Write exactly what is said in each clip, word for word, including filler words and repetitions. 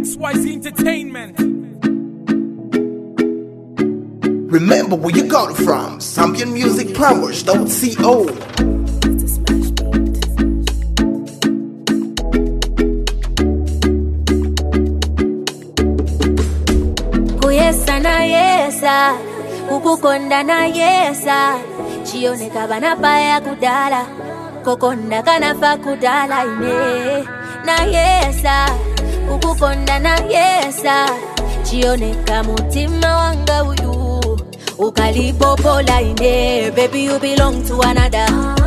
X Y Z Entertainment. Remember where you got it from. Zambian Music Powers dot co. Kuyesa na yesa, kukukonda na yesa. Chioneka banapaya kudala, kokonda kanafa kudala ine. Na yesa, kukukonda na yesa. Chioneka mutima wanga uyu, ukalipopola ine. Baby you belong to another,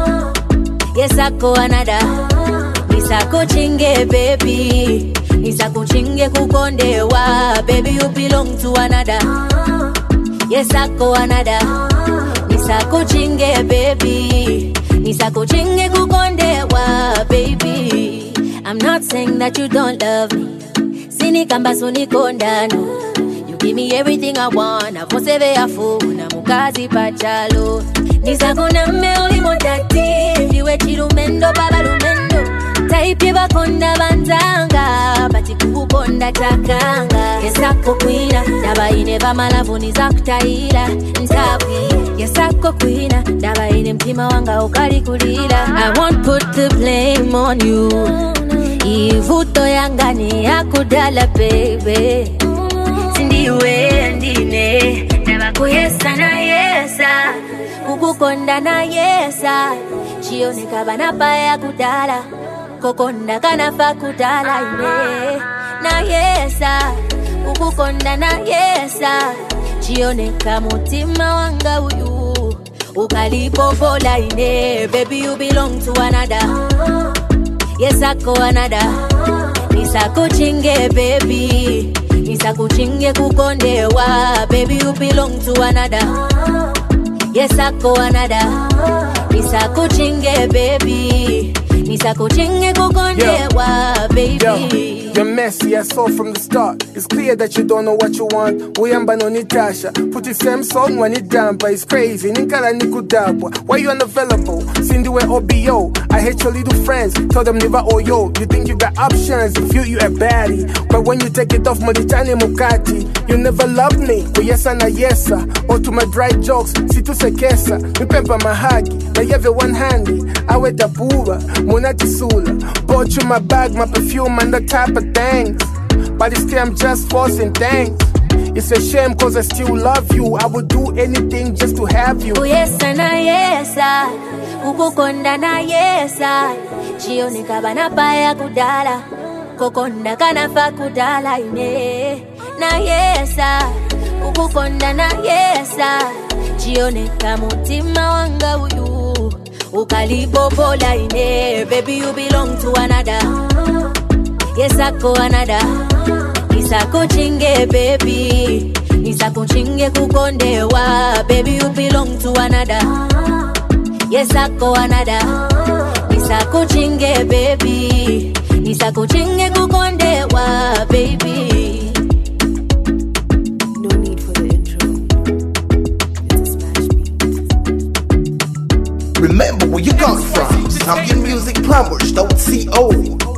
yes ako another. Nisako chinge baby, nisako chinge kukondewa. Baby you belong to another, yes ako another. Nisako chinge baby, nisako chinge kukondewa. Baby, I'm not saying that you don't love me. Sini kamba suni kondano. You give me everything I want. Avoseve ya funa mukazi pachalo. Nisako na meuli modati. Diwe chirumendo baba lumendo. Taipi bakonda banzanga, bati kukonda takanga. Yesako kuina, daba ine bamalavu nizakutaila. Ntawi, yesako kuina, daba ine mtima wanga ukali kulila. I won't put the blame on you. Ivuto yanga ni yakudala baby. Sindiwe ndine, daba kuyesa na yesa. Kukukonda na yesa. Chioneka banapaya kudala, kokonda kanafa kudala ine. Na yesa, kukukonda na yesa. Chioneka mutima wanga uyu, ukalipopola ine. Baby you belong to another, yes ako another. Nisako chinge baby, nisako chinge kukondewa. Baby you belong to another, yes ako another. Nisako chinge baby, nisako chinge kukondewa. Baby Yo, you're messy, I saw from the start. It's clear that you don't know what you want. Uyamba no Nitasha, put the same song when it down, but it's crazy. Ninkala nikudabwa, why you unavailable? Cindy we O B O, I hate your little friends. Tell them never oh yo. You think you got options, you feel you a baddie, but when you take it off, Modichani Mukati. You never loved me, but yes and a yesa. Or to my dry jokes, si tu sekesa. Mi pempa mahagi, na yeve one handy. Awe dabura, monati sula. Bought you my bag, my perfume and the type of things, but it's still I'm just forcing things. It's a shame cause I still love you. I would do anything just to have you. Uyesa na yesa, ukukonda na yesa. Chioneka banapaya kudala, kokonda kanafa kudala ine. Na yesa, ukukonda na yesa. Chioneka mutima wanga uyu, ukalipopola ine. Baby you belong to another, yes ako another. Nisako chinge baby, nisako chinge kukondewa. Baby you belong to another, yes ako another. Nisako chinge baby, nisako chinge kukondewa. Baby, no need for the intro. It's a smash beat. Remember where you got it from. Zambian Music Powers dot co.